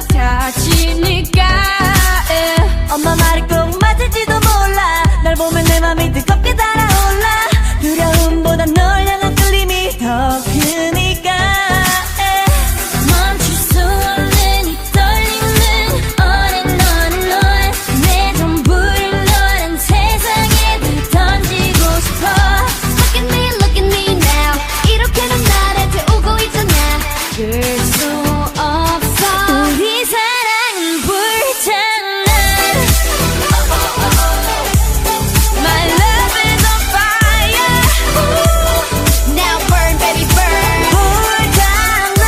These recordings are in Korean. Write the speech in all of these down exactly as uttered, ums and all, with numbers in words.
같아지니까 yeah. 엄마 말이 꼭 맞을지도 몰라. 널 보면 내 맘이 뜨겁게 달아올라. 두려움보다 널 향한 끌림이 더 크니까 yeah. 멈출 수 없는 이 떨림은 on and on and on. 내 전부를 너란 세상에 다 던지고 싶어. Look at me, look at me now. 이렇게는 나를 태우고 있잖아. 그럴 수 없어. 우리 사랑은 불타나. My love is on fire. Now burn, baby, burn. 불타나.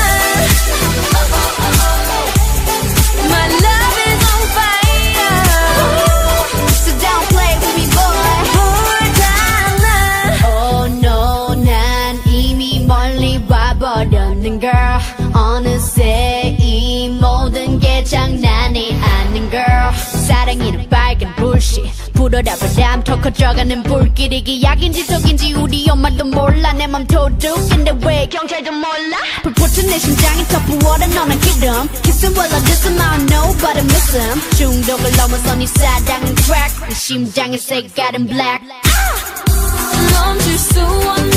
My love is on fire. So don't play with me, boy. 불타나. Oh no, 난 이미 멀리 와버렸는 girl. 어느새 이 모든 게 장난이 아닌 girl. 사랑이는 빨간 불씨 불어라 바람 더 커져가는 불길. 이게 약인지 독인지 우리 엄마도 몰라. 내 맘 도둑인데 왜 경찰도 몰라. 불붙은 내 심장이 더 부어라. 너는 기름 Kissing while I diss him. I don't know but I miss him. 중독을 넘어서 네 사랑은 crack. 내 심장의 색깔은 black. 멈출 수 없는